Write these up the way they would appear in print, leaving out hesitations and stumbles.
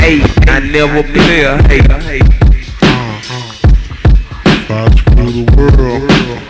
hate, I never play a hater. If I screw the world,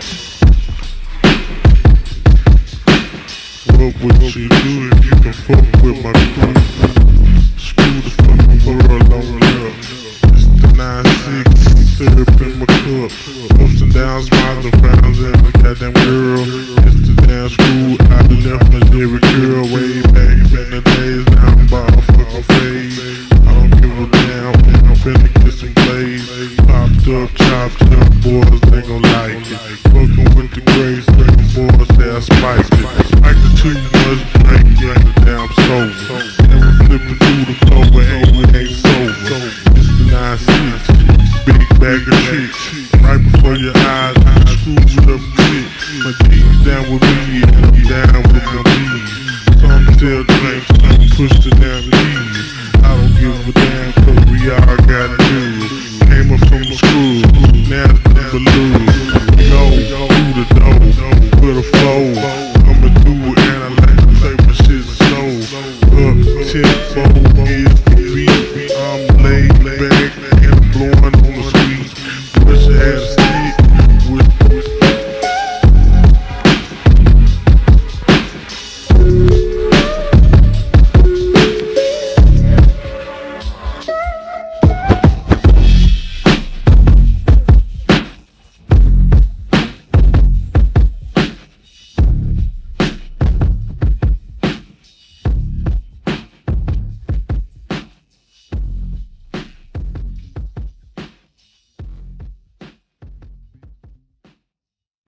what would you do if you can fuck with my crew? Screw the fucking world on up. It's the 9-6, syrup in my cup. Ups and downs, smiles and frowns, and a goddamn girl. It's the damn screw, I left my every girl way back in the days. Now I'm about to fucking fade. I don't give a damn, and I'm finna get some plays. Popped up, chopped up, boys, they gon' like it. Fucking with the grace, them boys, they I spiked it. Spiked it too much, drink, and the damn sober. Never flipping through the clover, ain't sober. It's the 9-6, big bag of tricks. Right before your eyes, I screw it up quick. My G's down with me, and I'm down with my G's. Some still drink, some push the damn keys. I don't give a damn, cause we all got dudes. Came up from the school, now it's the balloon. Go, through the door, with a flow. I'ma do it, and I like to say my shit's so up, tempo is